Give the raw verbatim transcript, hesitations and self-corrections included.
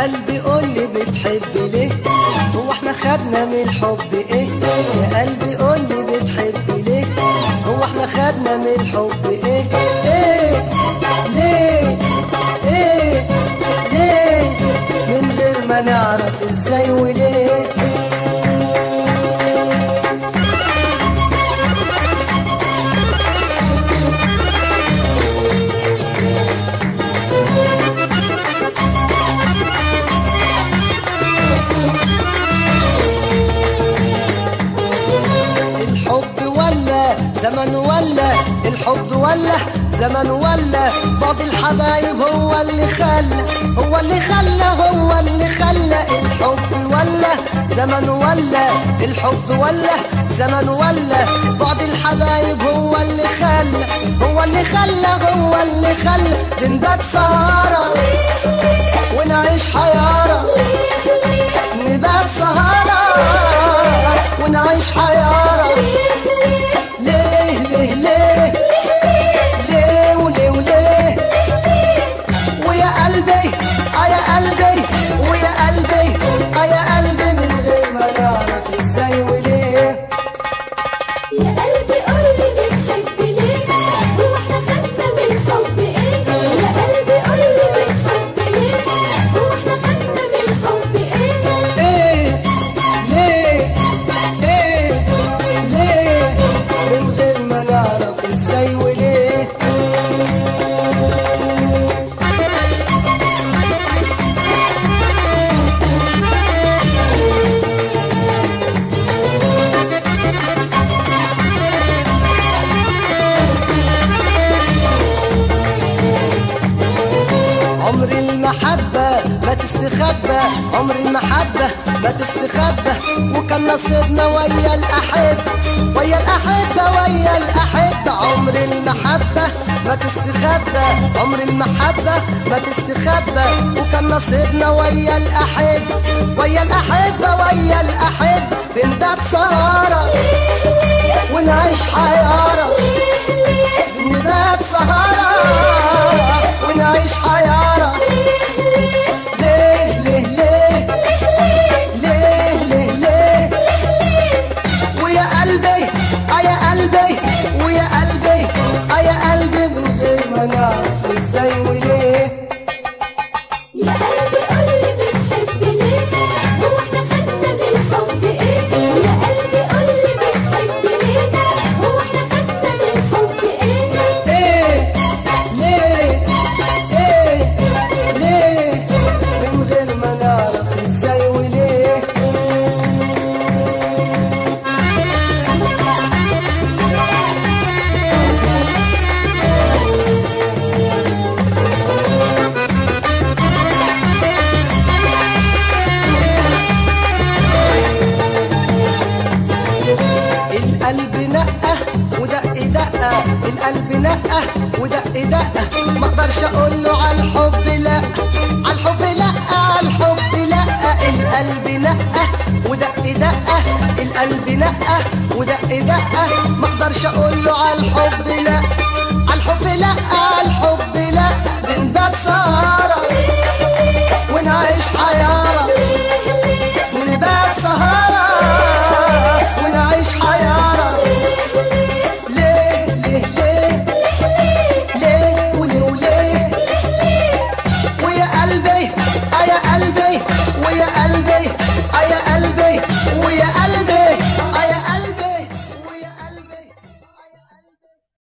قلبي قولي بتحب ليه؟ هو احنا خدنا من الحب ايه؟ يا قلبي قولي بتحب ليه؟ هو احنا خدنا من الحب ايه؟ ايه ليه ايه ليه من غير ما نعرف ازاي وليه؟ زمن ولا الحب ولا زمن ولا بعض الحبايب هو اللي خلى هو اللي خلى هو اللي خلى الحب ولا زمن ولا الحب ولا زمن ولا بعض الحبايب هو اللي خلى هو اللي خلى هو اللي خلى بنبات سهرة ونعيش حيارة نبات سهرة ونعيش حيارة ليه ليه ليه ليه وليه وليه ويا قلبي اه يا قلبي ويا قلبي اه يا قلبي من غير ما نعرف ازاي وليه. يا قلبي قولي بتحب ليه؟ هو احنا خدنا من الحب ايه؟ يا قلبي قولي بتحب ليه؟ هو احنا خدنا من الحب ايه؟ ايه ليه ايه ليه من غير ما نعرف ازاي وليه. عمر المحبة ما تستخبى عمر المحبة ما تستخبى وكان نصيبنا ويا الأحبة ويا الأحبة ويا الأحبة عمر المحبة ما تستخبى عمر المحبة ما تستخبى وكان نصيبنا ويا الأحبة ويا الأحبة ويا الأحبة بنبات سهرة ونعيش حيارة بنبات سهرة ونعيش حيارة ليه ليه ليه ليه ليه ليه ويا قلبي اه يا قلبي ويا قلبي اه يا قلبي من غير ما نعرف ازاي وليه. يا قلبي قولي بتحب ليه؟ هو احنا خدنا من الحب ايه؟ يا قلبي قولي بتحب ليه؟ هو احنا خدنا من الحب ايه؟ ايه ليه ايه ليه من غير ما نعرف ازاي وليه. القلب نقه ودق دقه القلب نقه ودق دقه ما اقدرش اقول له على الحب لا على الحب لا على الحب لا القلب نقه ودق دقه القلب نقه ودق دقه ما اقدرش اقول له على الحب لا